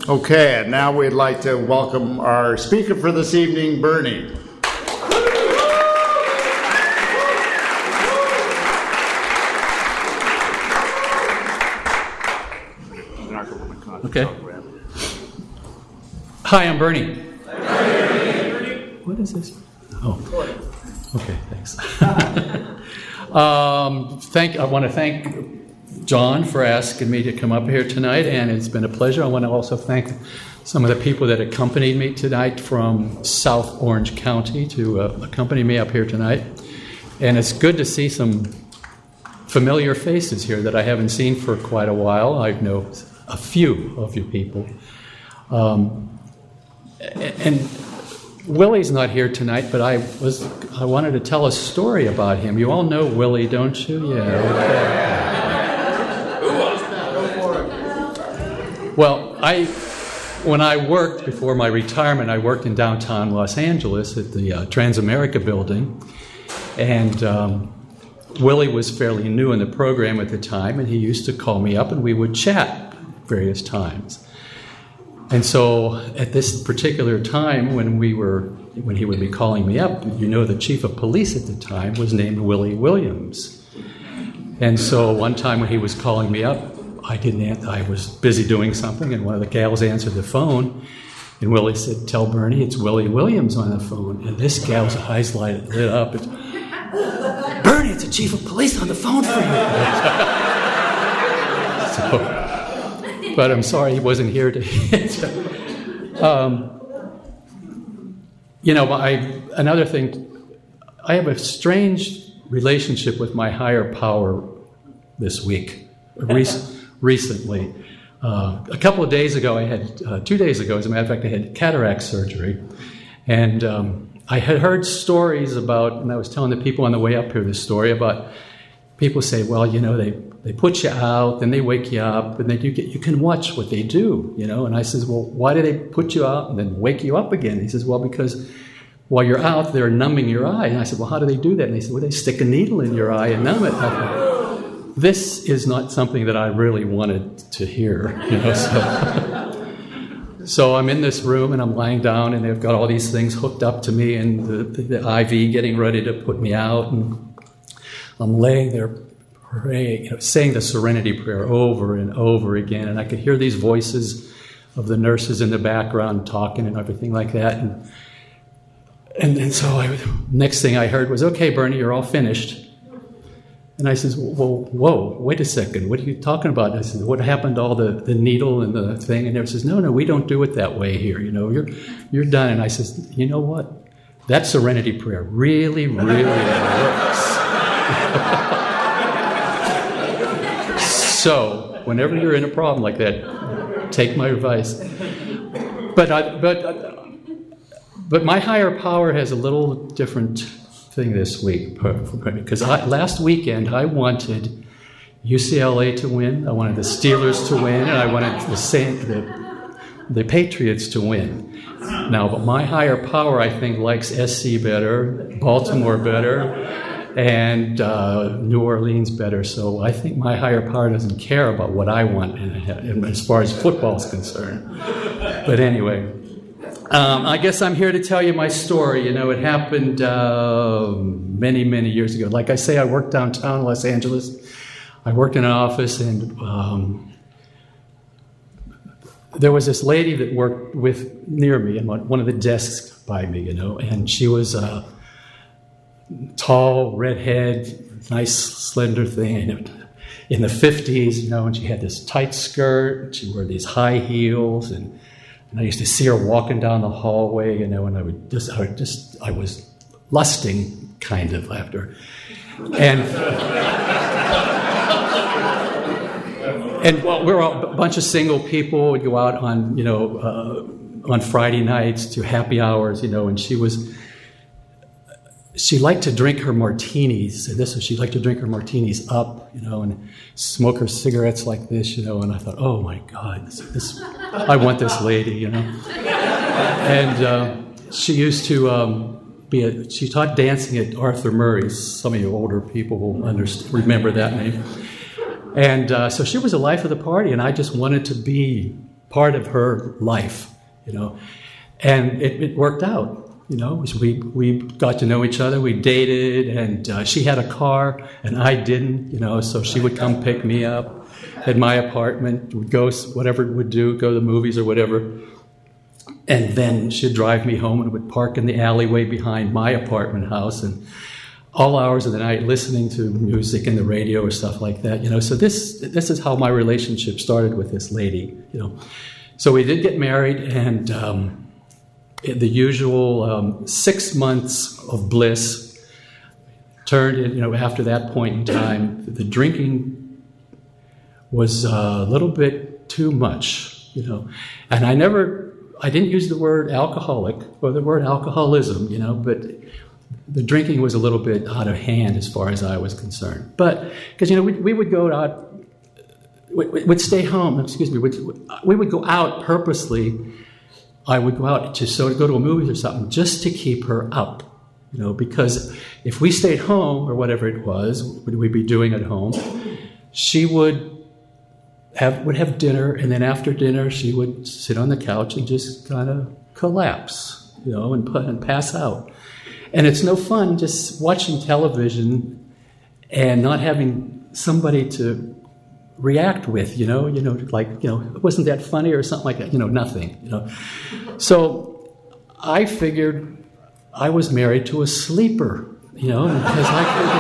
Okay, and now we'd like to welcome our speaker for this evening, Bernie. Okay. Hi, I'm Bernie. What is this? Oh, okay, thanks. I want to thank John for asking me to come up here tonight, and it's been a pleasure. I want to also thank some of the people that accompanied me tonight from South Orange County to accompany me up here tonight. And it's good to see some familiar faces here that I haven't seen for quite a while. I know a few of you people. And Willie's not here tonight, but I wanted to tell a story about him. You all know Willie, don't you? Yeah. Okay. Well, when I worked before my retirement, I worked in downtown Los Angeles at the Transamerica building, and Willie was fairly new in the program at the time, and he used to call me up and we would chat various times. And so at this particular time when he would be calling me up, the chief of police at the time was named Willie Williams. And so one time when he was calling me up, I didn't answer. I was busy doing something, and one of the gals answered the phone, and Willie said, "Tell Bernie it's Willie Williams on the phone." And this gal's eyes lit up. It's, "Bernie, it's the chief of police on the phone for you." But I'm sorry he wasn't here to answer. Another thing, I have a strange relationship with my higher power this week. Recently. A couple of days ago, 2 days ago, as a matter of fact, I had cataract surgery. And I had heard stories about, and I was telling the people on the way up here this story about people say, well, they put you out, then they wake you up, and you can watch what they do, And I says, well, why do they put you out and then wake you up again? He says, well, because while you're out, they're numbing your eye. And I said, well, how do they do that? And they said, well, they stick a needle in your eye and numb it. This is not something that I really wanted to hear, So I'm in this room and I'm lying down and they've got all these things hooked up to me and the IV getting ready to put me out, and I'm laying there praying, saying the Serenity Prayer over and over again, and I could hear these voices of the nurses in the background talking and everything like that, and so next thing I heard was, "Okay, Bernie, you're all finished." And I says, well, whoa, wait a second. What are you talking about? And I said, what happened to all the needle and the thing? And they says, no, we don't do it that way here. You're done. And I says, you know what? That Serenity Prayer really, really works. So whenever you're in a problem like that, take my advice. But my higher power has a little different thing this week, because last weekend I wanted UCLA to win, I wanted the Steelers to win, and I wanted the Patriots to win. Now, but my higher power, I think, likes SC better, Baltimore better, and New Orleans better. So I think my higher power doesn't care about what I want as far as football is concerned. But anyway. I guess I'm here to tell you my story. It happened many, many years ago. Like I say, I worked downtown Los Angeles. I worked in an office, and there was this lady that worked near me in one of the desks by me, and she was a tall, redhead, nice, slender thing in the 50s, and she had this tight skirt. She wore these high heels, and I used to see her walking down the hallway, and I was lusting kind of after her. And we're all a bunch of single people. We'd go out on Friday nights to happy hours, and she liked to drink her martinis. She liked to drink her martinis up, and smoke her cigarettes like this, and I thought, oh my God, I want this lady, And she used to she taught dancing at Arthur Murray's. Some of you older people will remember that name. And so she was the life of the party, and I just wanted to be part of her life, and it worked out. We got to know each other. We dated, and she had a car, and I didn't. So she would come pick me up at my apartment. Would go whatever it would do, go to the movies or whatever, and then she'd drive me home and would park in the alleyway behind my apartment house, and all hours of the night listening to music and the radio or stuff like that. So this is how my relationship started with this lady. So we did get married, and the usual 6 months of bliss turned in, after that point in time, the drinking was a little bit too much, And I didn't use the word alcoholic or the word alcoholism, but the drinking was a little bit out of hand as far as I was concerned. But, because, we would go out, we'd stay home, we would go out purposely. I would go out to go to a movie or something just to keep her up, because if we stayed home or whatever it was, we'd be doing at home, she would have dinner, and then after dinner she would sit on the couch and just kind of collapse, and pass out. And it's no fun just watching television and not having somebody to react with, wasn't that funny or something like that? Nothing, So I figured I was married to a sleeper, because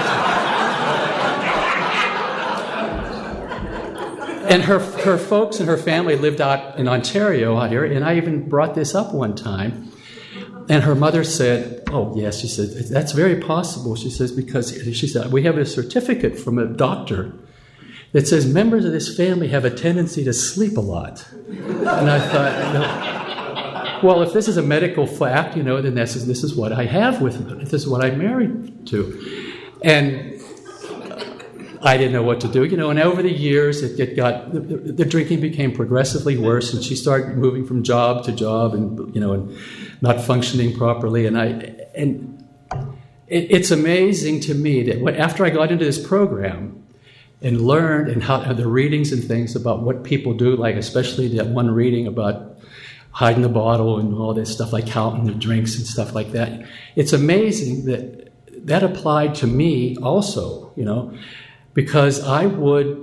and her folks and her family lived out in Ontario out here, and I even brought this up one time. And her mother said, "Oh, yes," she said, "that's very possible." She says, because she said, "We have a certificate from a doctor that says members of this family have a tendency to sleep a lot." And I thought, well, if this is a medical fact, then this is what I have with it. This is what I'm married to. And I didn't know what to do, and over the years, the drinking became progressively worse, and she started moving from job to job, and and not functioning properly. And it's amazing to me that after I got into this program and learned and how the readings and things about what people do, like especially that one reading about hiding the bottle and all this stuff, like counting the drinks and stuff like that, it's amazing that applied to me also, because I would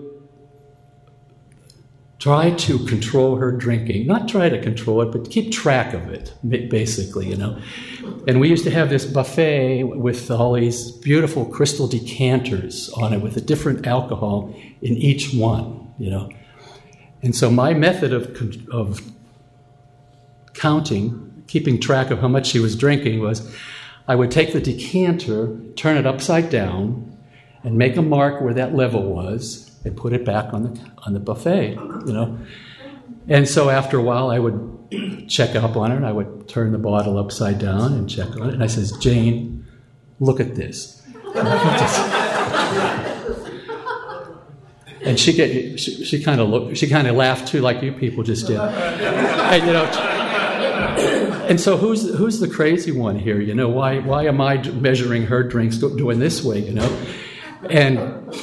try to control her drinking. Not try to control it, but keep track of it, basically, And we used to have this buffet with all these beautiful crystal decanters on it with a different alcohol in each one, And so my method of counting, keeping track of how much she was drinking, was I would take the decanter, turn it upside down, and make a mark where that level was, and put it back on the buffet, And so after a while, I would check up on it. I would turn the bottle upside down and check on it. And I says, "Jane, look at this." And she kind of laughed too, like you people just did. And so who's the crazy one here? Why am I measuring her drinks doing this way? And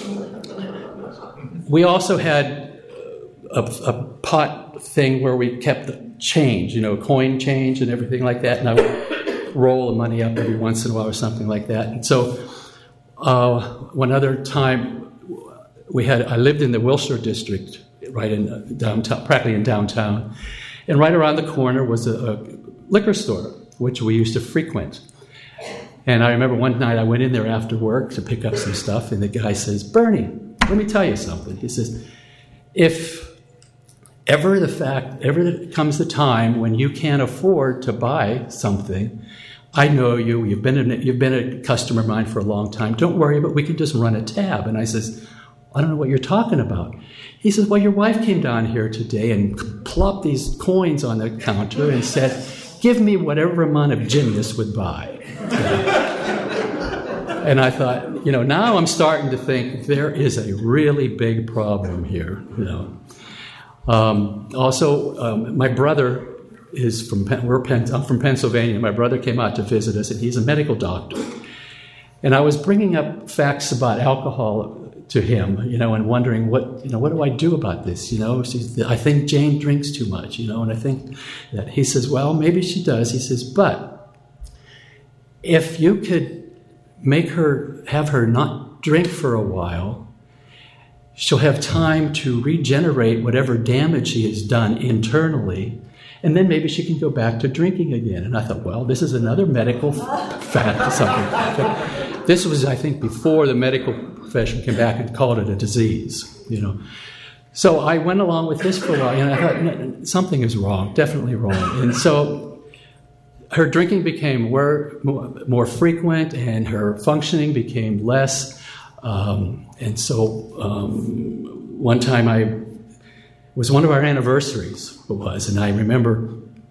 we also had a pot thing where we kept the change, coin change and everything like that, and I would roll the money up every once in a while or something like that. And so one other time I lived in the Wilshire district, right in downtown, practically in downtown, and right around the corner was a liquor store, which we used to frequent. And I remember one night I went in there after work to pick up some stuff, and the guy says, "Bernie, let me tell you something." He says, "If ever comes the time when you can't afford to buy something, I know you. You've been a customer of mine for a long time. Don't worry, but we can just run a tab." And I says, "I don't know what you're talking about." He says, "Well, your wife came down here today and plopped these coins on the counter and said, 'Give me whatever amount of gin this would buy.'" And I thought, now I'm starting to think there is a really big problem here, my brother is I'm from Pennsylvania. My brother came out to visit us, and he's a medical doctor. And I was bringing up facts about alcohol to him, and wondering what do I do about this? I think Jane drinks too much, and I think that he says, well, maybe she does. He says, but if you could have her not drink for a while, she'll have time to regenerate whatever damage she has done internally, and then maybe she can go back to drinking again. And I thought, well, this is another medical fact. Something. This was, I think, before the medical profession came back and called it a disease, So I went along with this for a while, and I thought, no, something is wrong, definitely wrong. And so her drinking became more frequent, and her functioning became less. And so one time it was one of our anniversaries, and I remember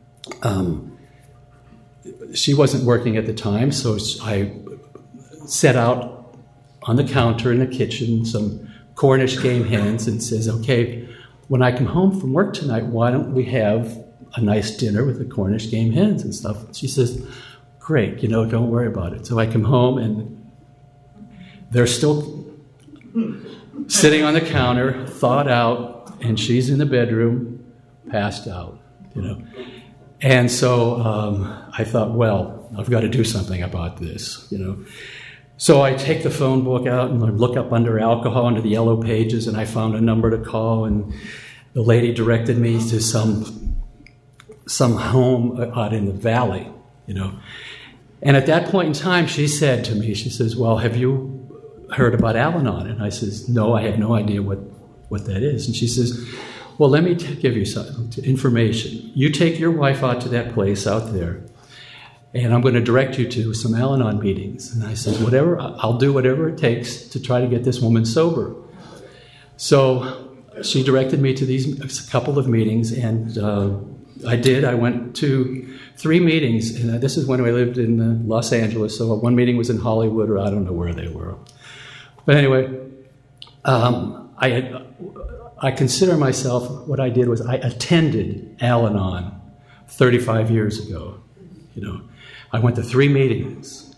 she wasn't working at the time, so I set out on the counter in the kitchen some Cornish game hens and says, okay, when I come home from work tonight, why don't we have a nice dinner with the Cornish game hens and stuff? She says, great, don't worry about it. So I come home and they're still sitting on the counter, thawed out, and she's in the bedroom, passed out, And so I thought, well, I've got to do something about this, So I take the phone book out and I look up under alcohol, under the yellow pages, and I found a number to call, and the lady directed me to some home out in the valley, And at that point in time, she said to me, she says, well, have you heard about Al-Anon? And I says, no, I have no idea what that is. And she says, well, let me give you some information. You take your wife out to that place out there, and I'm going to direct you to some Al-Anon meetings. And I said, I'll do whatever it takes to try to get this woman sober. So she directed me to a couple of meetings, and I did. I went to 3 meetings, and this is when I lived in Los Angeles. So one meeting was in Hollywood, or I don't know where they were. But anyway, I consider myself, what I did was I attended Al-Anon 35 years ago, I went to 3 meetings,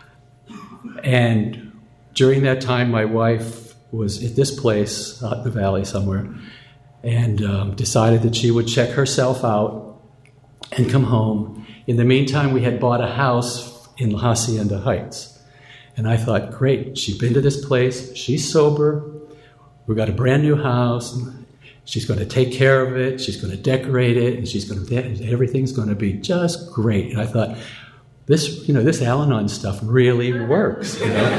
and during that time, my wife was at this place out in the valley somewhere, and decided that she would check herself out and come home. In the meantime, we had bought a house in La Hacienda Heights, and I thought, great, she's been to this place, she's sober, we've got a brand new house, she's going to take care of it, she's going to decorate it, and everything's going to be just great. And I thought, this Al-Anon stuff really works.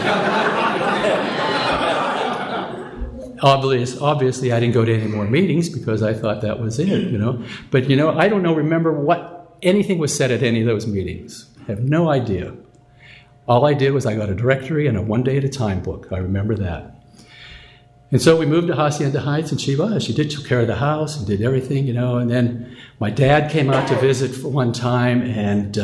Obviously, I didn't go to any more meetings because I thought that was it, But, I don't remember what anything was said at any of those meetings. I have no idea. All I did was I got a directory and a 1 day at a time book. I remember that. And so we moved to Hacienda Heights, and she took care of the house and did everything, And then my dad came out to visit for one time, and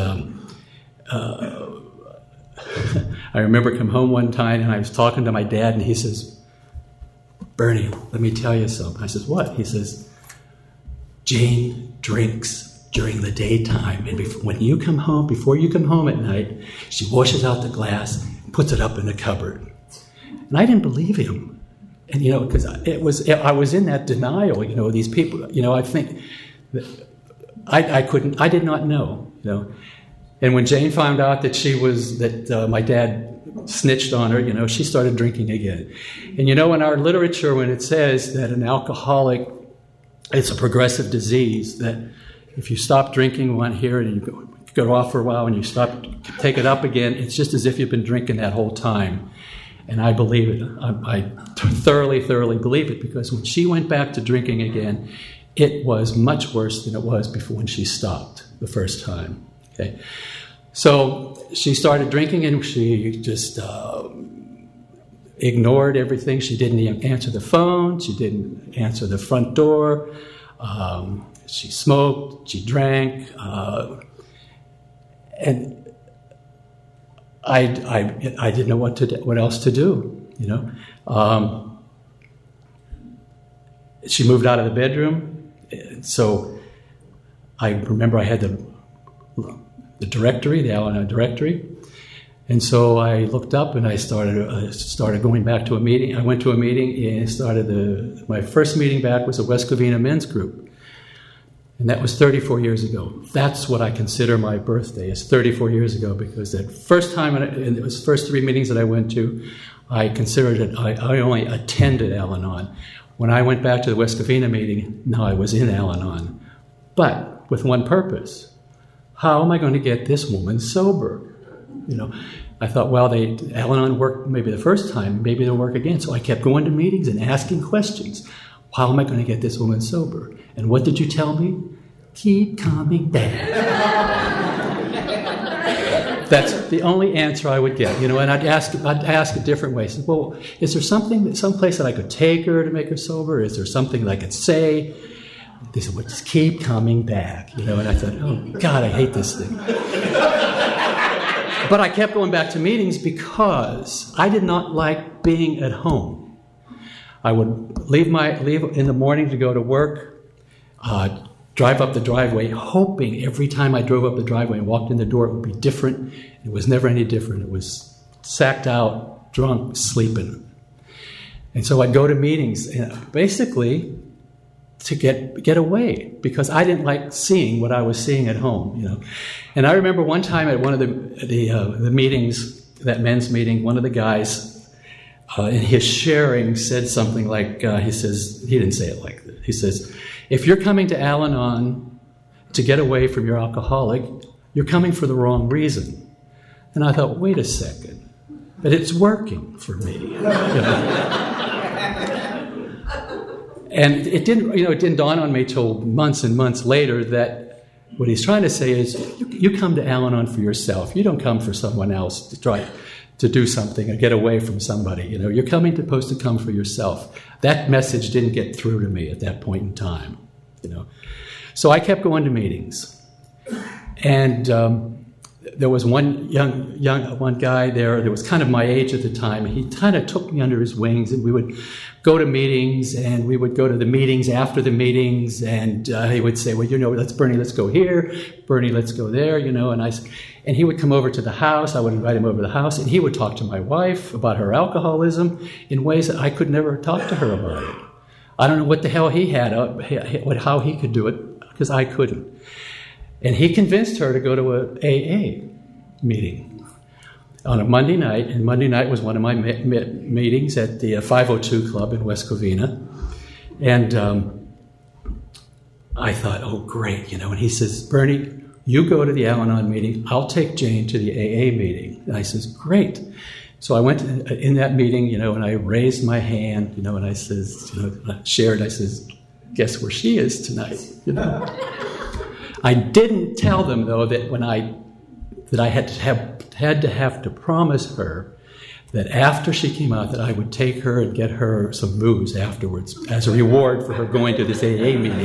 I remember come home one time, and I was talking to my dad, and he says, Bernie, let me tell you something. I says, what? He says, Jane drinks during the daytime, and before you come home at night, she washes out the glass and puts it up in the cupboard. And I didn't believe him. And, because I was in that denial, these people, I think that I did not know, And when Jane found out that my dad snitched on her, she started drinking again. And, in our literature, when it says that an alcoholic, it's a progressive disease, that if you stop drinking one here and you go off for a while and you take it up again, it's just as if you've been drinking that whole time. And I believe it. I thoroughly, thoroughly believe it, because when she went back to drinking again, it was much worse than it was before when she stopped the first time. Okay, so she started drinking, and she just ignored everything. She didn't even answer the phone. She didn't answer the front door. She smoked. She drank, and I didn't know what else to do. She moved out of the bedroom, so I remember I had the directory, the Al-Anon directory, And so I looked up and I started going back to a meeting. I went to a meeting and my first meeting back was a West Covina men's group. And that was 34 years ago. That's what I consider my birthday, is 34 years ago, because that first time, and it was the first 3 meetings that I went to, I considered it, I only attended Al-Anon. When I went back to the West Covina meeting, now I was in Al-Anon. But with one purpose. How am I going to get this woman sober? I thought, well, Al-Anon worked maybe the first time, maybe they'll work again. So I kept going to meetings and asking questions. How am I going to get this woman sober? And what did you tell me? Keep coming back. That's the only answer I would get, and I'd ask a different way. I said, well, is there someplace that I could take her to make her sober? Is there something that I could say? They said, well, just keep coming back, and I thought, oh, God, I hate this thing. But I kept going back to meetings because I did not like being at home. I would leave in the morning to go to work, drive up the driveway, hoping every time I drove up the driveway and walked in the door it would be different. It was never any different. It was sacked out, drunk, sleeping. And so I'd go to meetings, basically to get away, because I didn't like seeing what I was seeing at home. And I remember one time at one of the meetings, that men's meeting, one of the guys, in his sharing, said something like, he didn't say it like that. He says, if you're coming to Al-Anon to get away from your alcoholic, you're coming for the wrong reason. And I thought, wait a second, but it's working for me. And it didn't dawn on me till months and months later that what he's trying to say is, you come to Al-Anon for yourself. You don't come for someone else to try to do something or get away from somebody. You're supposed to come for yourself. That message didn't get through to me at that point in time. So I kept going to meetings, and there was one young guy there that was kind of my age at the time. He kind of took me under his wings, and we would go to meetings, and we would go to the meetings after the meetings, and he would say, well, Bernie, let's go here. Bernie, let's go there, and he would come over to the house. I would invite him over to the house, and he would talk to my wife about her alcoholism in ways that I could never talk to her about it. I don't know what the hell he had, how he could do it, because I couldn't. And he convinced her to go to an AA meeting on a Monday night, and Monday night was one of my meetings at the 502 Club in West Covina. And I thought, oh, great, and he says, Bernie, you go to the Al-Anon meeting, I'll take Jane to the AA meeting. And I says, great. So I went in that meeting, and I raised my hand, and I says, I says, guess where she is tonight, I didn't tell them, though, that I had to have to promise her that after she came out that I would take her and get her some booze afterwards as a reward for her going to this AA meeting.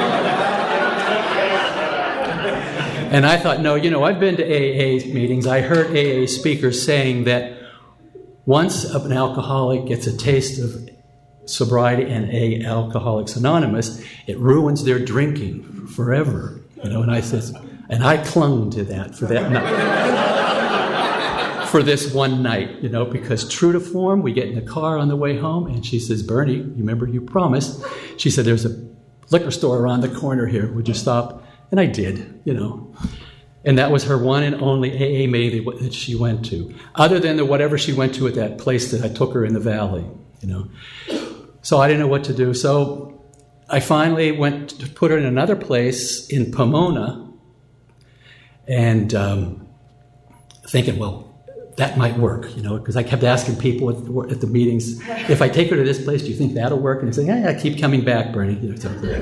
And I thought, no, I've been to AA meetings. I heard AA speakers saying that once an alcoholic gets a taste of sobriety and Alcoholics Anonymous, it ruins their drinking forever. And I says, and I clung to that for that night, for this one night, because true to form, we get in the car on the way home, and she says, Bernie, you remember you promised? She said, there's a liquor store around the corner here. Would you stop? And I did, And that was her one and only AA meeting that she went to, other than whatever she went to at that place that I took her in the valley, So I didn't know what to do. So I finally went to put her in another place in Pomona, and thinking, well, that might work, because I kept asking people at the meetings, if I take her to this place, do you think that'll work? And they say, yeah, keep coming back, Bernie.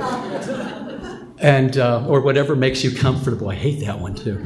And or whatever makes you comfortable. I hate that one too.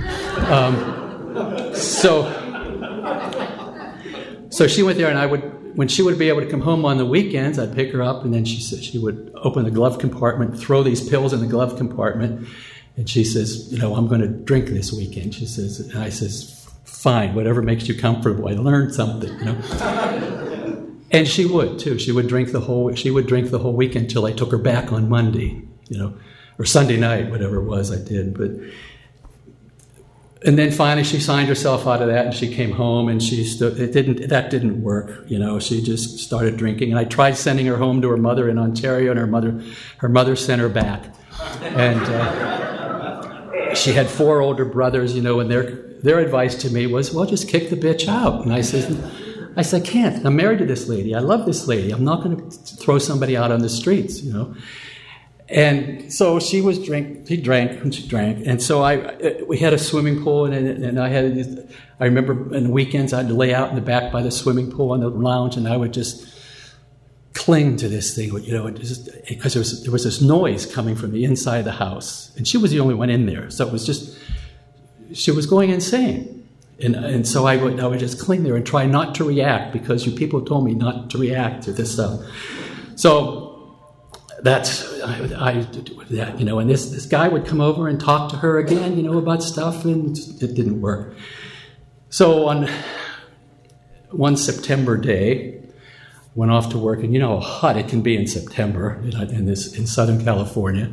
So she went there, and when she would be able to come home on the weekends, I'd pick her up, and then she would open the glove compartment, throw these pills in the glove compartment, and she says, I'm going to drink this weekend. She says, and I says, fine, whatever makes you comfortable. I learned something, And she would too. She would drink the whole weekend until I took her back on Monday, or Sunday night, whatever it was I did. But And then finally she signed herself out of that and she came home and that didn't work. You know, she just started drinking. And I tried sending her home to her mother in Ontario, and her mother sent her back. And she had 4 older brothers, you know, and their advice to me was, well, just kick the bitch out. And I said, I can't. I'm married to this lady. I love this lady. I'm not going to throw somebody out on the streets, you know. And so she drank, and so we had a swimming pool, and I remember in the weekends I'd lay out in the back by the swimming pool on the lounge, and I would just cling to this thing, you know, because there was this noise coming from the inside of the house, and she was the only one in there, so it was just, she was going insane, and so I would just cling there and try not to react, because people told me not to react to this stuff. So I did that, you know, and this guy would come over and talk to her again, you know, about stuff, and it didn't work. So on one September day, went off to work, and you know how hot it can be in September in Southern California.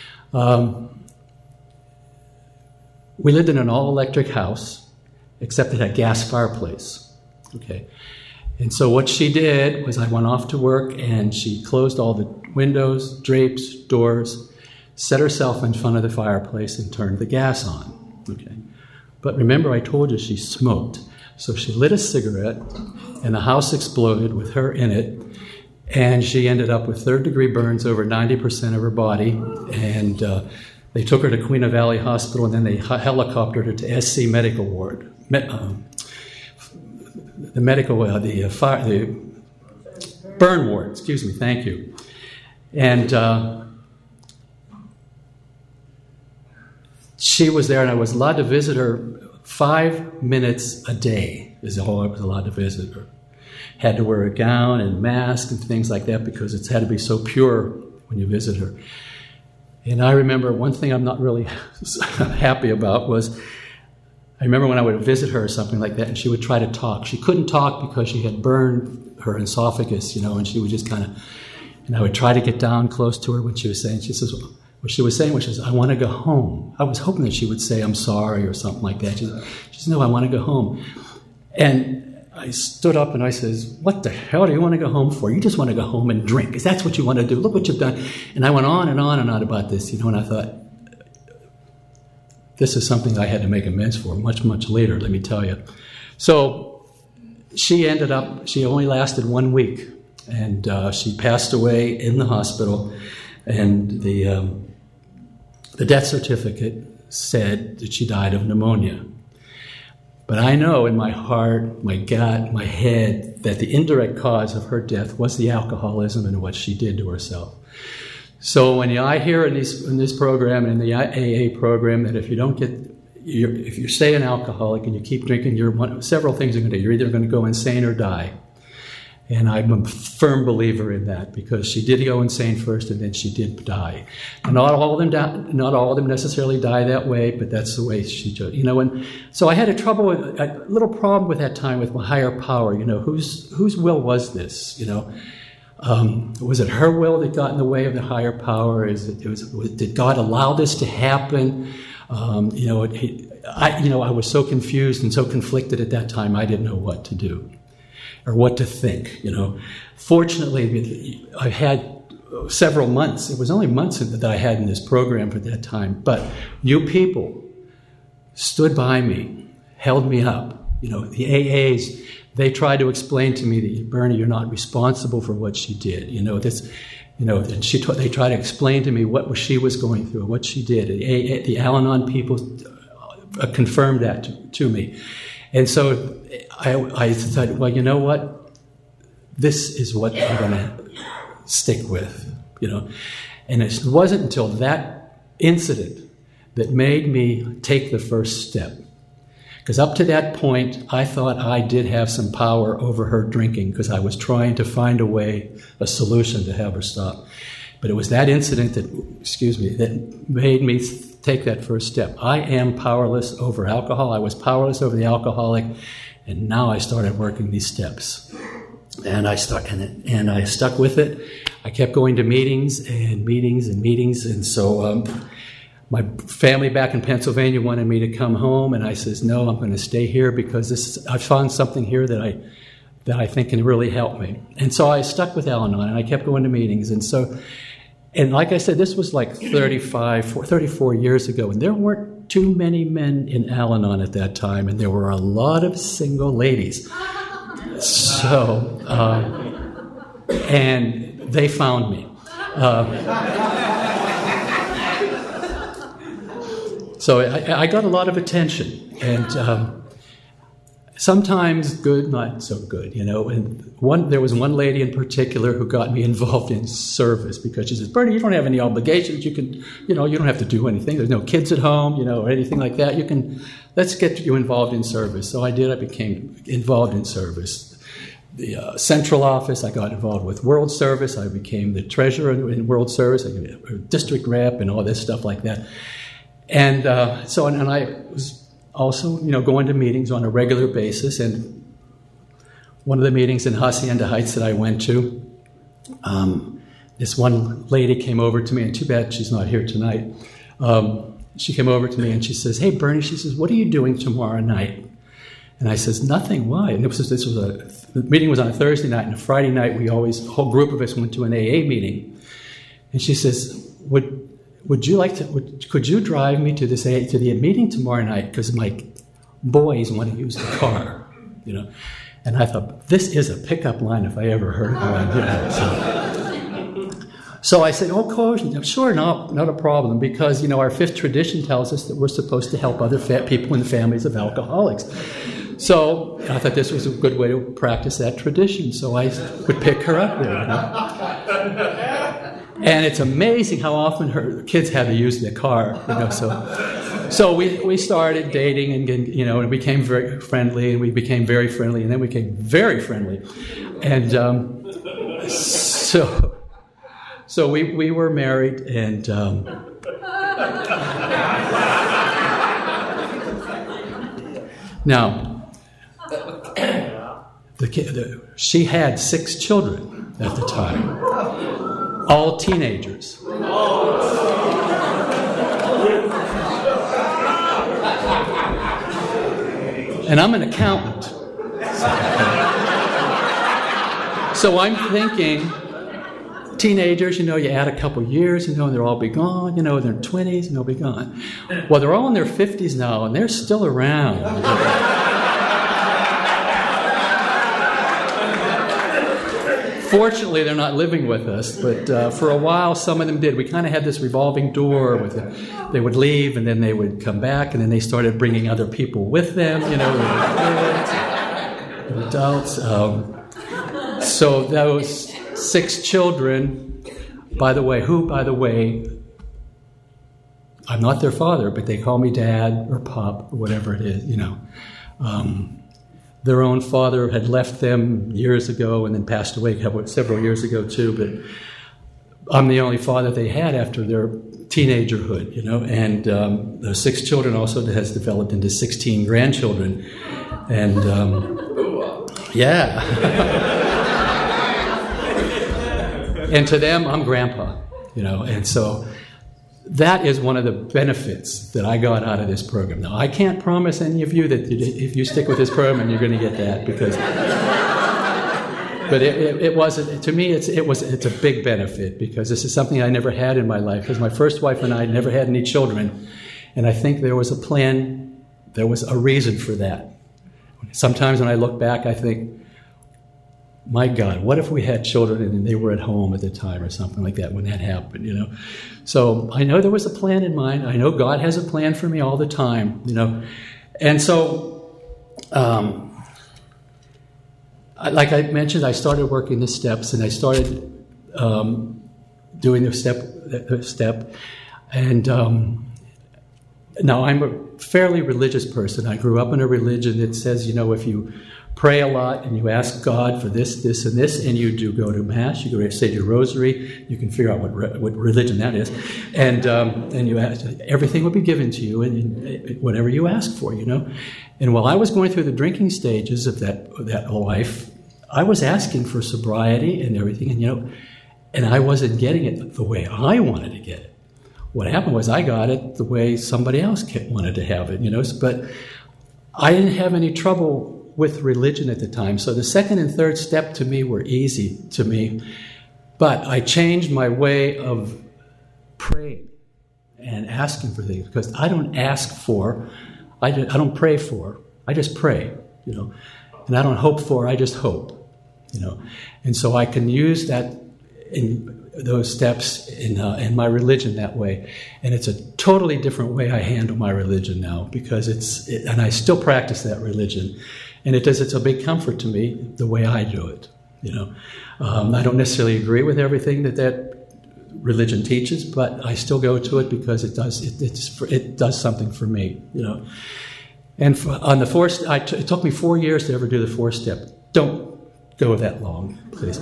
We lived in an all-electric house, except it had a gas fireplace. Okay. And so what she did was I went off to work, and she closed all the windows, drapes, doors, set herself in front of the fireplace and turned the gas on. Okay. But remember, I told you she smoked. So she lit a cigarette, and the house exploded with her in it, and she ended up with third-degree burns over 90% of her body, and they took her to Queen Valley Hospital, and then they helicoptered her to SC Medical Ward. The burn ward, excuse me, thank you. And she was there, and I was allowed to visit her 5 minutes a day is all I was allowed to visit her. Had to wear a gown and mask and things like that because it's had to be so pure when you visit her. And I remember one thing I'm not really happy about was I remember when I would visit her or something like that, and she would try to talk. She couldn't talk because she had burned her esophagus, you know, and she would just kind of, and I would try to get down close to her when she was saying, she says, what she was saying was, I want to go home. I was hoping that she would say, I'm sorry, or something like that. She says, no, I want to go home. And I stood up and I says, what the hell do you want to go home for? You just want to go home and drink, because that's what you want to do. Look what you've done. And I went on and on and on about this, you know, and I thought, this is something I had to make amends for much, much later, let me tell you. So she only lasted 1 week, and she passed away in the hospital, and the death certificate said that she died of pneumonia. But I know in my heart, my gut, my head, that the indirect cause of her death was the alcoholism and what she did to herself. So when I hear in this program, in the AA program, that if you stay an alcoholic and you keep drinking, several things are going to do. You're either going to go insane or die. And I'm a firm believer in that, because she did go insane first, and then she did die. And not all of them necessarily die that way, but that's the way she did. You know, and so I had a little problem with that time with my higher power. You know, whose will was this? You know. Was it her will that got in the way of the higher power? Did God allow this to happen? I was so confused and so conflicted at that time. I didn't know what to do or what to think. You know, fortunately, I had several months. It was only months that I had in this program at that time. But you people stood by me, held me up. You know, the AAs. They tried to explain to me that, Bernie, you're not responsible for what she did. You know, this, you know, and they tried to explain to me what she was going through, what she did. The Al-Anon people confirmed that to me. And so I thought, well, you know what? This is what I'm going to stick with, you know. And it wasn't until that incident that made me take the first step. Because up to that point, I thought I did have some power over her drinking, because I was trying to find a solution to have her stop. But it was that incident that made me take that first step. I am powerless over alcohol. I was powerless over the alcoholic, and now I started working these steps. And I stuck with it. I kept going to meetings, and so My family back in Pennsylvania wanted me to come home, and I says, no, I'm going to stay here because I found something here that I think can really help me. And so I stuck with Al-Anon, and I kept going to meetings. And like I said, this was like 34 years ago, and there weren't too many men in Al-Anon at that time, and there were a lot of single ladies. So, and they found me. So I got a lot of attention, and sometimes good, not so good, you know. And there was one lady in particular who got me involved in service because she says, Bernie, you don't have any obligations. You can, you don't have to do anything. There's no kids at home, or anything like that. Let's get you involved in service. So I did. I became involved in service. The central office, I got involved with World Service. I became the treasurer in World Service, a district rep, and all this stuff like that. And and I was also, going to meetings on a regular basis. And one of the meetings in Hacienda Heights that I went to, this one lady came over to me, and too bad she's not here tonight. She came over to me and she says, hey, Bernie, she says, what are you doing tomorrow night? And I says, nothing. Why? And the meeting was on a Thursday night, and a Friday night a whole group of us went to an AA meeting. And she says, would you like to? Could you drive me to the meeting tomorrow night? Because my boys want to use the car, And I thought, this is a pickup line if I ever heard one. So I said, oh, coach, sure, not a problem, because our fifth tradition tells us that we're supposed to help other people in families of alcoholics. So I thought this was a good way to practice that tradition. So I would pick her up there. And it's amazing how often her kids had to use their car, So we started dating, and became very friendly, and we became very friendly, and then we became very friendly, and so we were married, and now she had 6 children at the time. All teenagers. And I'm an accountant. So I'm thinking, teenagers, you add a couple years, and they'll all be gone, they're 20s, and they'll be gone. Well, they're all in their 50s now, and they're still around. Fortunately, they're not living with us, but for a while, some of them did. We kind of had this revolving door with they would leave, and then they would come back, and then they started bringing other people with them, kids, adults. So those 6 children, by the way, I'm not their father, but they call me Dad or Pop or whatever it is, Their own father had left them years ago and then passed away several years ago too, but I'm the only father they had after their teenagerhood, and the 6 children also has developed into 16 grandchildren. And yeah. And to them, I'm grandpa, and so that is one of the benefits that I got out of this program. Now, I can't promise any of you that if you stick with this program, you're going to get that, but it wasn't, to me, it's a big benefit, because this is something I never had in my life, because my first wife and I never had any children, and I think there was a plan, there was a reason for that. Sometimes when I look back, I think, my God, what if we had children and they were at home at the time or something like that when that happened, So I know there was a plan in mind. I know God has a plan for me all the time, And so, like I mentioned, I started working the steps, and I started doing the step. And now I'm a fairly religious person. I grew up in a religion that says, if you pray a lot and you ask God for this, this, and this, and you do go to Mass, you go to say your rosary, you can figure out what religion that is, and you ask, everything will be given to you, and whatever you ask for, And while I was going through the drinking stages of that life, I was asking for sobriety and everything, and I wasn't getting it the way I wanted to get it. what happened was I got it the way somebody else wanted to have it, but I didn't have any trouble with religion at the time. So the second and third step to me were easy to me, but I changed my way of praying and asking for things, because I don't ask for, I don't pray for, I just pray, and I don't hope for, I just hope, and so I can use that in those steps in my religion that way, and it's a totally different way I handle my religion now, because and I still practice that religion, and it's a big comfort to me the way I do it. I don't necessarily agree with everything that religion teaches, but I still go to it because it does something for me. And on the it took me 4 years to ever do the 4-step. Don't go that long, please.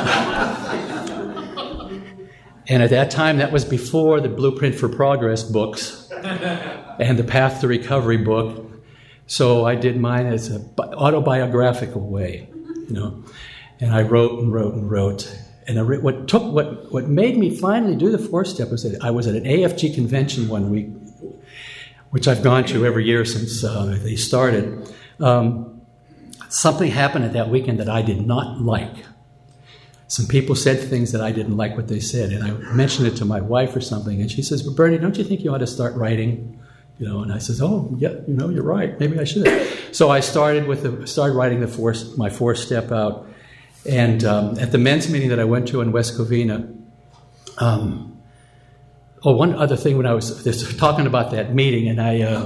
And at that time, that was before the Blueprint for Progress books and the Path to Recovery book. So I did mine as an autobiographical way, And I wrote and wrote and wrote. And what made me finally do the 4-step was that I was at an AFG convention one week, which I've gone to every year since they started. Something happened at that weekend that I did not like. Some people said things that I didn't like what they said, and I mentioned it to my wife or something, and she says, "Well, Bernie, don't you think you ought to start writing?" And I says, "Oh, yeah, you're right. Maybe I should." So I started writing my 4-step out, and at the men's meeting that I went to in West Covina. One other thing, when I was talking about that meeting, and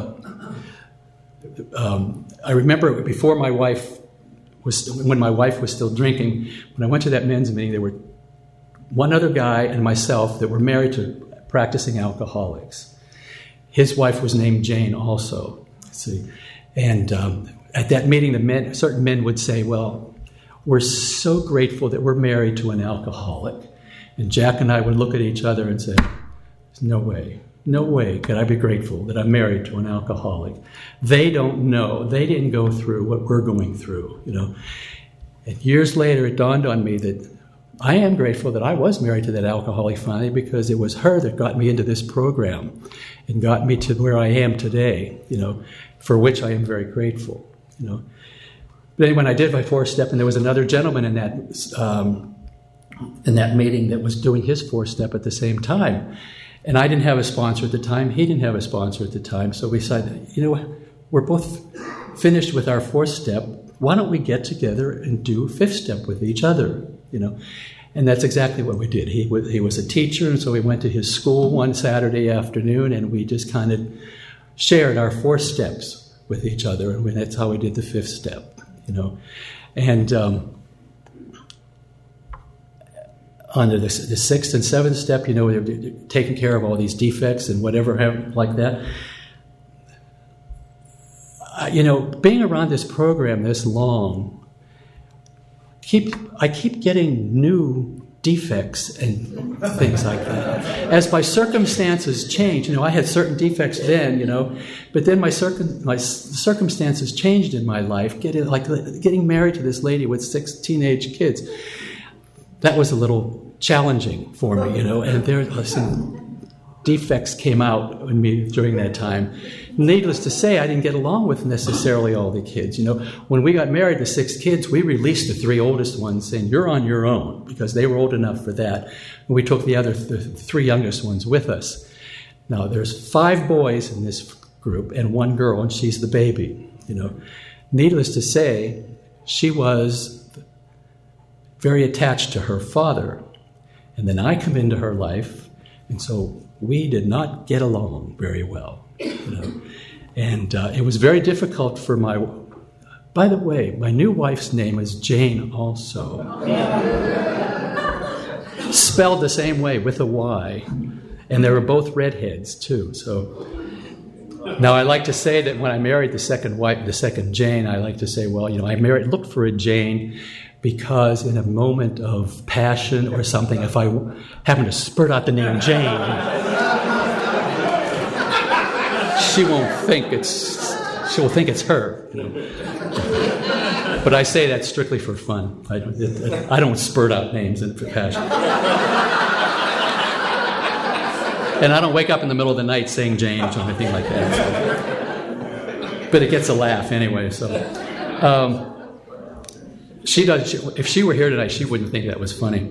I remember before when my wife was still drinking, when I went to that men's meeting, there were one other guy and myself that were married to practicing alcoholics. His wife was named Jane also. See, and at that meeting, certain men would say, "Well, we're so grateful that we're married to an alcoholic." And Jack and I would look at each other and say, "No way could I be grateful that I'm married to an alcoholic. They don't know. They didn't go through what we're going through, And years later, it dawned on me that I am grateful that I was married to that alcoholic finally, because it was her that got me into this program and got me to where I am today, for which I am very grateful, But then when I did my 4-step, and there was another gentleman in that meeting that was doing his 4-step at the same time. And I didn't have a sponsor at the time. He didn't have a sponsor at the time. So we decided, we're both finished with our 4-step. Why don't we get together and do 5th-step with each other, And that's exactly what we did. He was a teacher, and so we went to his school one Saturday afternoon, and we just kind of shared our 4 steps with each other. And that's how we did the 5th step, And under the 6th and 7th step, they're taking care of all these defects and whatever like that. Being around this program this long, I keep getting new defects and things like that. As my circumstances change, I had certain defects then, but then my circumstances changed in my life. Getting married to this lady with 6 teenage kids, that was a little challenging for me, and there some defects came out in me during that time. Needless to say, I didn't get along with necessarily all the kids. When we got married, the 6 kids, we released the 3 oldest ones, saying, "You're on your own," because they were old enough for that. And we took the 3 youngest ones with us. Now, there's 5 boys in this group and 1 girl, and she's the baby. Needless to say, she was very attached to her father. And then I come into her life, and so we did not get along very well. And it was very difficult for by the way, my new wife's name is Jane also. Spelled the same way, with a Y. And they were both redheads, too. So now I like to say that when I married the second Jane, I like to say, well, I looked for a Jane because in a moment of passion or something, if I happen to spurt out the name Jane, she will think it's her. But I say that strictly for fun. I don't spurt out names for passion. And I don't wake up in the middle of the night saying James or anything like that. So. But it gets a laugh anyway. So she does. If she were here tonight, she wouldn't think that was funny.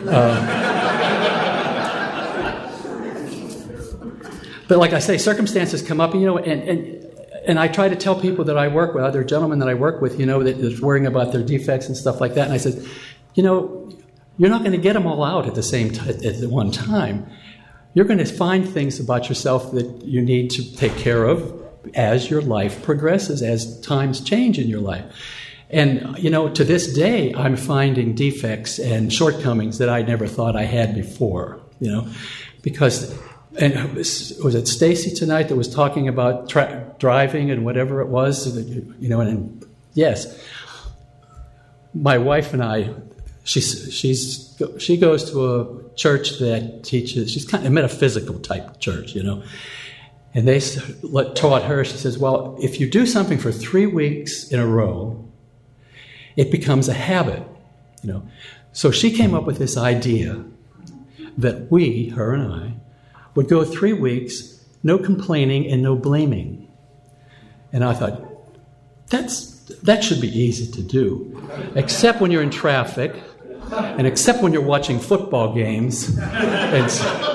But like I say, circumstances come up, and I try to tell people that I work with, other gentlemen that I work with, that's worrying about their defects and stuff like that. And I said, you're not going to get them all out at the same time at one time. You're going to find things about yourself that you need to take care of as your life progresses, as times change in your life. And, to this day, I'm finding defects and shortcomings that I never thought I had before, because... And was it Stacy tonight that was talking about driving and whatever it was? And yes, my wife and I, she goes to a church that teaches. She's kind of a metaphysical type church, And they taught her. She says, "Well, if you do something for 3 weeks in a row, it becomes a habit, So she came up with this idea that we, her and I, would go 3 weeks, no complaining and no blaming. And I thought, that should be easy to do, except when you're in traffic, and except when you're watching football games. And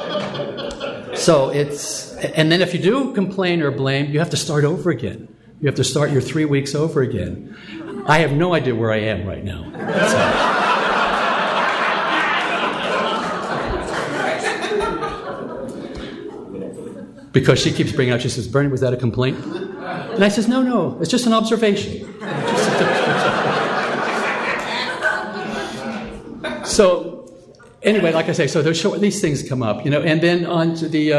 then if you do complain or blame, you have to start over again. You have to start your 3 weeks over again. I have no idea where I am right now. Because she keeps bringing up, she says, "Bernie, was that a complaint?" And I says, no, it's just an observation. So, anyway, like I say, so these things come up, and then on to the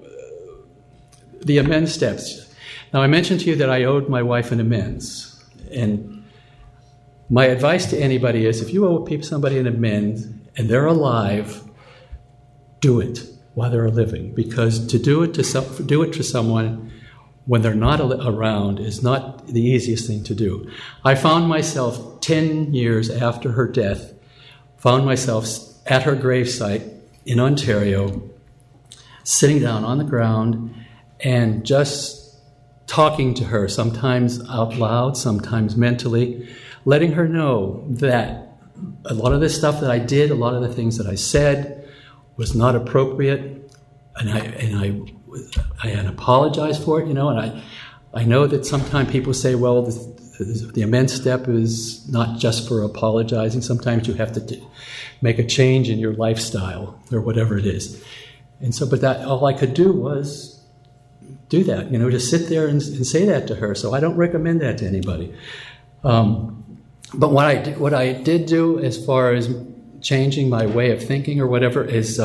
amends steps. Now, I mentioned to you that I owed my wife an amends. And my advice to anybody is, if you owe somebody an amends and they're alive, do it while they're living, because to do it to someone when they're not around is not the easiest thing to do. I found myself 10 years after her death, at her gravesite in Ontario, sitting down on the ground and just talking to her, sometimes out loud, sometimes mentally, letting her know that a lot of the stuff that I did, a lot of the things that I said, was not appropriate, and I apologize for it, and I know that sometimes people say, well, the amends step is not just for apologizing. Sometimes you have to make a change in your lifestyle or whatever it is, and so, but that all I could do was do that, just sit there and say that to her. So I don't recommend that to anybody. But what I did do as far as changing my way of thinking or whatever is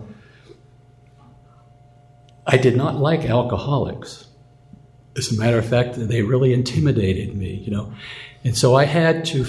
I did not like alcoholics. As a matter of fact, they really intimidated me, And so I had to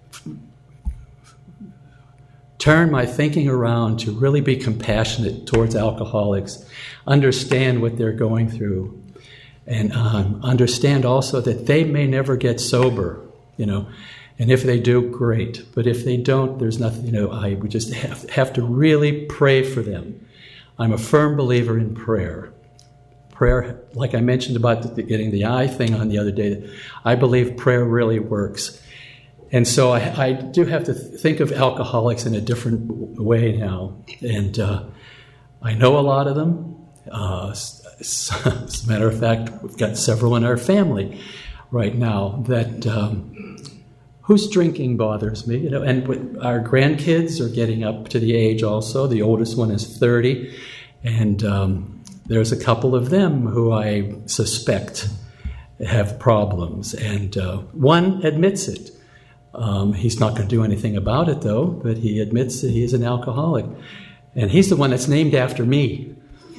turn my thinking around to really be compassionate towards alcoholics, understand what they're going through, and understand also that they may never get sober, And if they do, great. But if they don't, there's nothing, I would just have to really pray for them. I'm a firm believer in prayer. Prayer, like I mentioned about getting the eye thing on the other day, I believe prayer really works. And so I do have to think of alcoholics in a different way now. And I know a lot of them. As a matter of fact, we've got several in our family right now that... whose drinking bothers me, and our grandkids are getting up to the age also. The oldest one is 30, and there's a couple of them who I suspect have problems, and one admits it. He's not going to do anything about it, though, but he admits that he's an alcoholic, and he's the one that's named after me.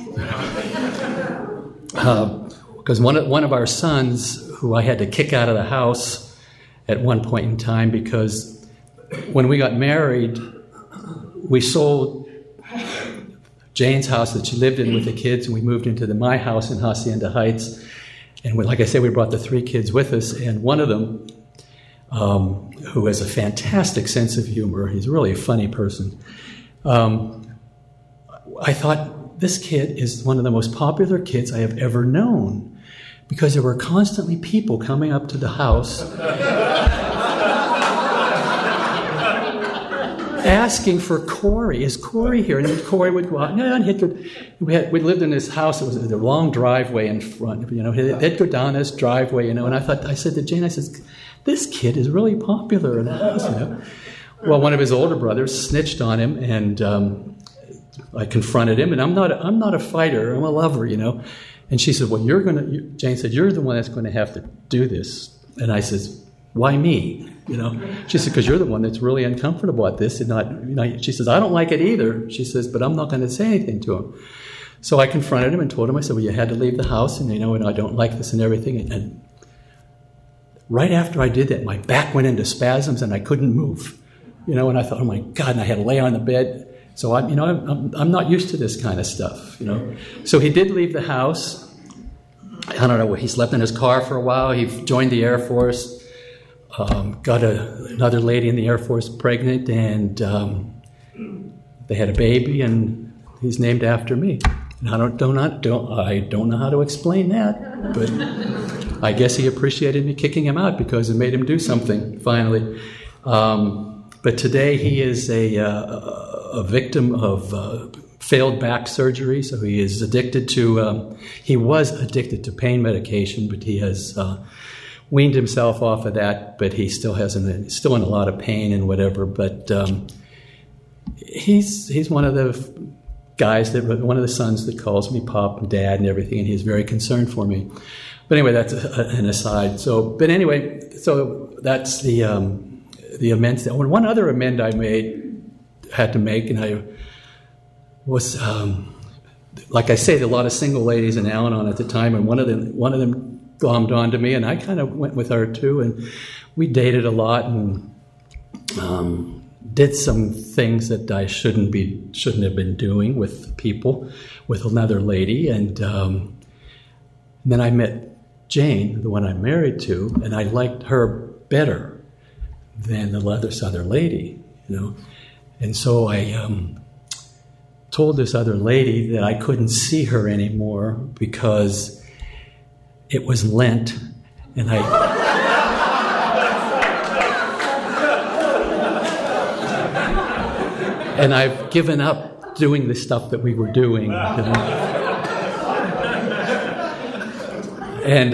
Because one of our sons, who I had to kick out of the house at one point in time, because when we got married, we sold Jane's house that she lived in with the kids, and we moved into my house in Hacienda Heights. And like I said, we brought the 3 kids with us, and one of them, who has a fantastic sense of humor, he's really a funny person, I thought, this kid is one of the most popular kids I have ever known, because there were constantly people coming up to the house asking for Corey. Is Corey here? And then Corey would go out. And we lived in this house. It was a long driveway in front. They'd go down this driveway. And I said to Jane, this kid is really popular in the house. Well, one of his older brothers snitched on him, and I confronted him. And I'm not a fighter. I'm a lover. And she said, well, Jane said, you're the one that's going to have to do this. And I says, why me? She said, because you're the one that's really uncomfortable at this. And she says, I don't like it either. She says, but I'm not going to say anything to him. So I confronted him and told him, I said, well, you had to leave the house, and and I don't like this and everything. And right after I did that, my back went into spasms and I couldn't move. And I thought, oh my God, and I had to lay on the bed. So I'm not used to this kind of stuff, So he did leave the house. I don't know, he slept in his car for a while. He joined the Air Force. Got another lady in the Air Force pregnant, and they had a baby, and he's named after me. And I don't know how to explain that, but I guess he appreciated me kicking him out because it made him do something finally. But today he is a victim of failed back surgery, so he is addicted to. He was addicted to pain medication, but he has. Weaned himself off of that, but he still still in a lot of pain and whatever. But he's one of the guys one of the sons that calls me Pop and Dad and everything, and he's very concerned for me. But anyway, that's an aside. So that's the amends. One other amend I had to make, and I was like I say, a lot of single ladies in Al-Anon at the time, and one of them glommed onto me, and I kind of went with her too, and we dated a lot and did some things that I shouldn't have been doing with people, with another lady, and then I met Jane, the one I'm married to, and I liked her better than this other lady, and so I told this other lady that I couldn't see her anymore because it was Lent, and I've given up doing the stuff that we were doing. And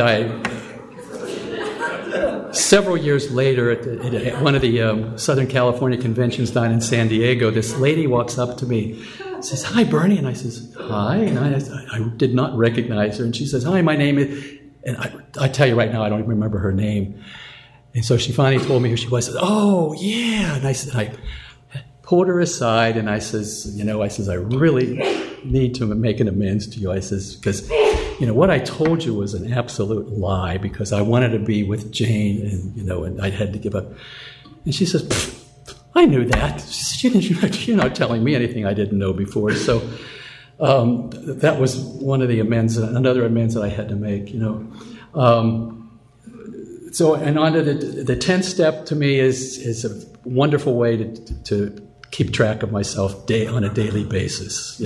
several years later, at one of the Southern California conventions down in San Diego, this lady walks up to me, says, "Hi, Bernie," and I says, "Hi," and I did not recognize her, and she says, "Hi, my name is." And I tell you right now, I don't even remember her name. And so she finally told me who she was. I said, "Oh, yeah." And I pulled her aside, and I says, I really need to make an amends to you. I says, because, what I told you was an absolute lie, because I wanted to be with Jane, and I had to give up. And she says, "I knew that." She said, "You're not telling me anything I didn't know before." So that was one of the amends, another amends that I had to make, So, and on to the 10th step to me is a wonderful way to keep track of myself on a daily basis,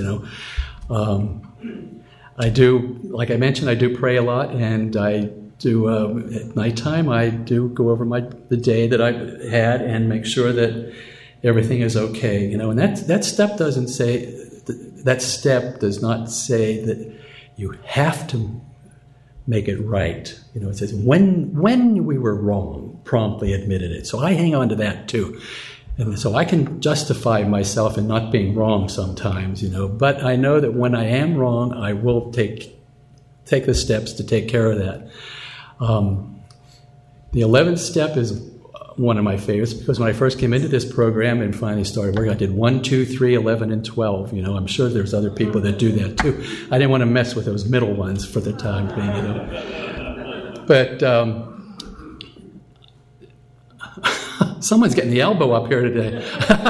I do, like I mentioned, I do pray a lot, and I do, at nighttime, I do go over the day that I had and make sure that everything is okay, and that step doesn't say, that step does not say that you have to make it right. It says when we were wrong, promptly admitted it. So I hang on to that too. And so I can justify myself in not being wrong sometimes, but I know that when I am wrong, I will take the steps to take care of that. The 11th step is one of my favorites, because when I first came into this program and finally started working, I did 1, 2, 3, 11, and 12. I'm sure there's other people that do that too. I didn't want to mess with those middle ones for the time being, But someone's getting the elbow up here today.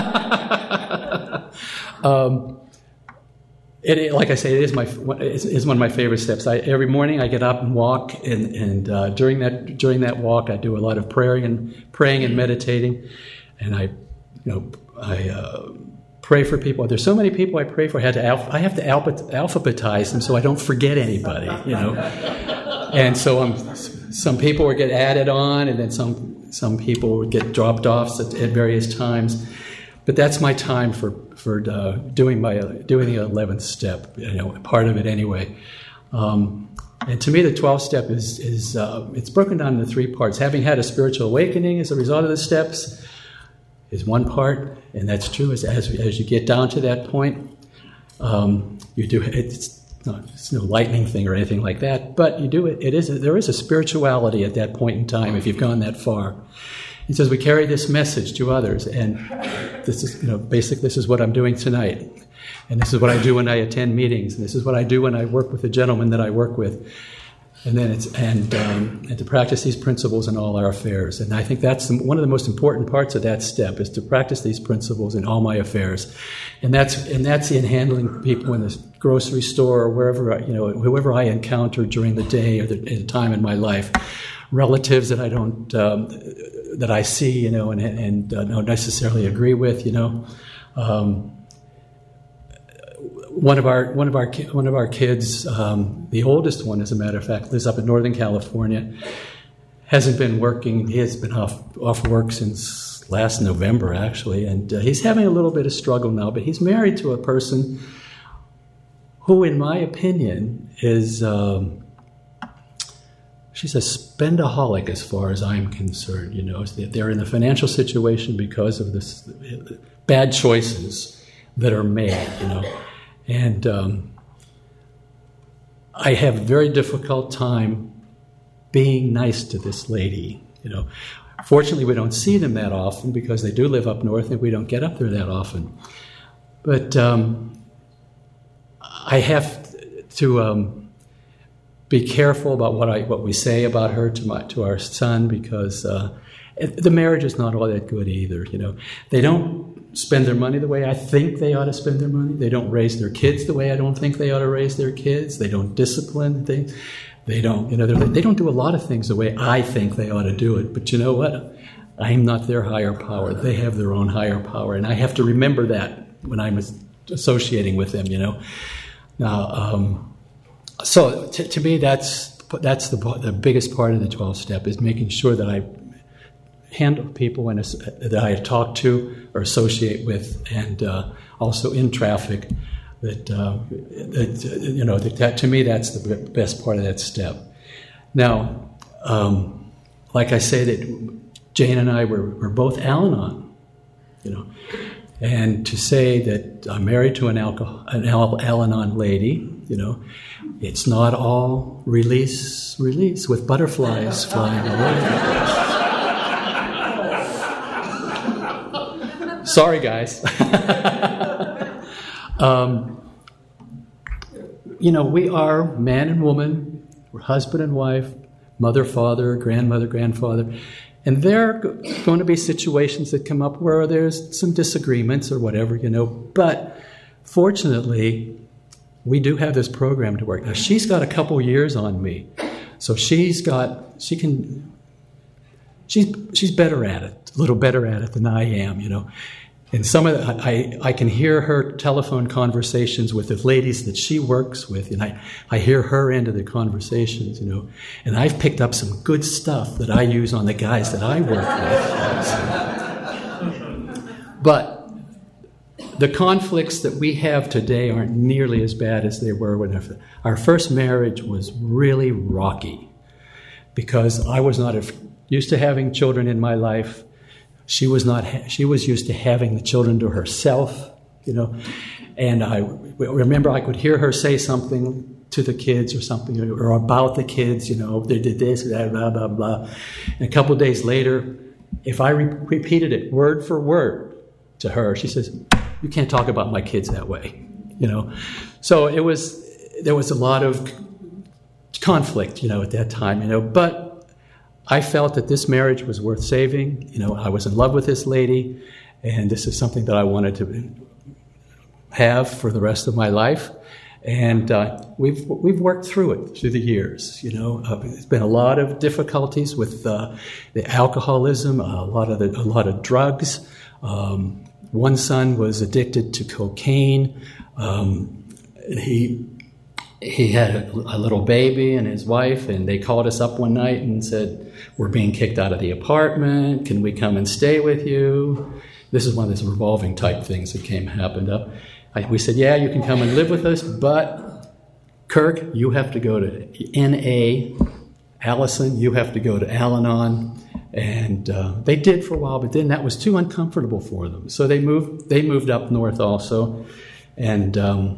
Like I say, it is one of my favorite steps. Every morning I get up and walk, and during that walk I do a lot of praying and meditating, and I pray for people. There's so many people I pray for. I have to alphabetize them so I don't forget anybody, And so some people would get added on, and then some people would get dropped off at various times. But that's my time for doing the 11th step, part of it anyway. And to me, the 12th step is it's broken down into 3 parts. Having had a spiritual awakening as a result of the steps is one part, and that's true. As you get down to that point, you do it's no lightning thing or anything like that, but you do it. There is a spirituality at that point in time if you've gone that far. It says we carry this message to others, and this is basically this is what I'm doing tonight, and this is what I do when I attend meetings, and this is what I do when I work with the gentleman that I work with. And then and to practice these principles in all our affairs. And I think that's one of the most important parts of that step, is to practice these principles in all my affairs. And that's in handling people in the grocery store or wherever, whoever I encounter during the day or the time in my life, relatives that I don't that I see, and don't necessarily agree with, One of our kids, the oldest one, as a matter of fact, lives up in Northern California. Hasn't been working. He has been off work since last November, actually, and he's having a little bit of struggle now. But he's married to a person who, in my opinion, is she's a spendaholic as far as I'm concerned. They're in a financial situation because of this bad choices that are made. And I have a very difficult time being nice to this lady. Fortunately, we don't see them that often because they do live up north, and we don't get up there that often. But I have to be careful about what we say about her to our son, because the marriage is not all that good either. They don't spend their money the way I think they ought to spend their money. They don't raise their kids the way I don't think they ought to raise their kids. They don't discipline things. They don't, they don't do a lot of things the way I think they ought to do it. But you know what? I'm not their higher power. They have their own higher power, and I have to remember that when I'm associating with them. Now, so to me, that's the biggest part of the 12th step, is making sure that I handle people that I talk to or associate with, and also in traffic. That to me, that's the best part of that step. Now, like I say, that Jane and I were both Al-Anon, and to say that I'm married to an Al-Anon lady, it's not all release with butterflies flying all over the place. Sorry, guys. We are man and woman, we're husband and wife, mother, father, grandmother, grandfather, and there are going to be situations that come up where there's some disagreements or whatever, but fortunately, we do have this program to work. Now, she's got a couple years on me, so she's better at it, a little better at it than I am, And some of I can hear her telephone conversations with the ladies that she works with, and I hear her end of the conversations, And I've picked up some good stuff that I use on the guys that I work with. But the conflicts that we have today aren't nearly as bad as they were when our first marriage was really rocky, because I was not used to having children in my life. She was used to having the children to herself, And I remember I could hear her say something to the kids or something, or about the kids, they did this, that, blah, blah, blah. And a couple of days later, if I repeated it word for word to her, she says, "You can't talk about my kids that way," So there was a lot of conflict, at that time, but I felt that this marriage was worth saving. I was in love with this lady, and this is something that I wanted to have for the rest of my life. And we've worked through it through the years. There's been a lot of difficulties with the alcoholism, a lot of drugs, One son was addicted to cocaine. He had a little baby and his wife, and they called us up one night and said, "We're being kicked out of the apartment. Can we come and stay with you?" This is one of those revolving type things that happened up. We said, "Yeah, you can come and live with us, but Kirk, you have to go to NA. Allison, you have to go to Al-Anon." And they did for a while, but then that was too uncomfortable for them. So they moved up north also. And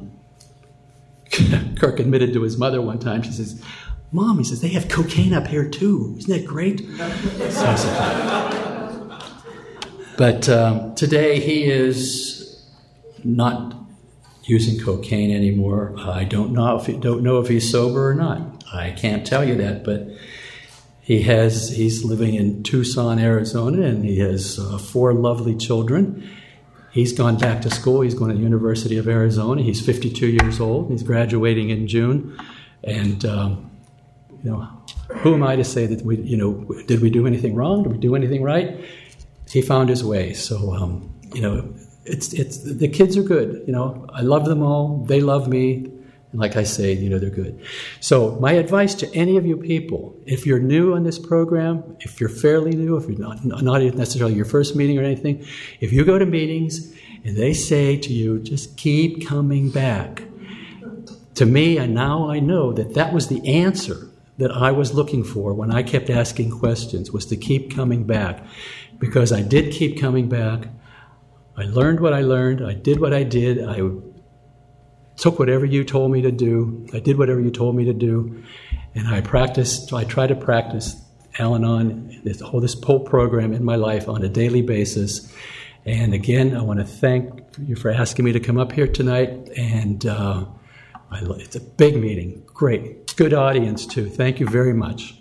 Kirk admitted to his mother one time, she says, "Mom," he says, "they have cocaine up here too. Isn't that great?" So I said, but today he is not using cocaine anymore. I don't know if he's sober or not. I can't tell you that, but he's living in Tucson, Arizona, and he has 4 lovely children. He's gone back to school. He's going to the University of Arizona. He's 52 years old. He's graduating in June. And, who am I to say that did we do anything wrong? Did we do anything right? He found his way. So, it's the kids are good. I love them all. They love me. And like I say, they're good. So my advice to any of you people, if you're new on this program, if you're fairly new, if you're not necessarily your first meeting or anything, if you go to meetings and they say to you, just keep coming back. To me, and now I know that was the answer that I was looking for when I kept asking questions, was to keep coming back. Because I did keep coming back. I learned what I learned. I did what I did. I took whatever you told me to do. I did whatever you told me to do. And I try to practice Al-Anon, this whole program in my life on a daily basis. And again, I want to thank you for asking me to come up here tonight. And it's a big meeting. Great. Good audience, too. Thank you very much.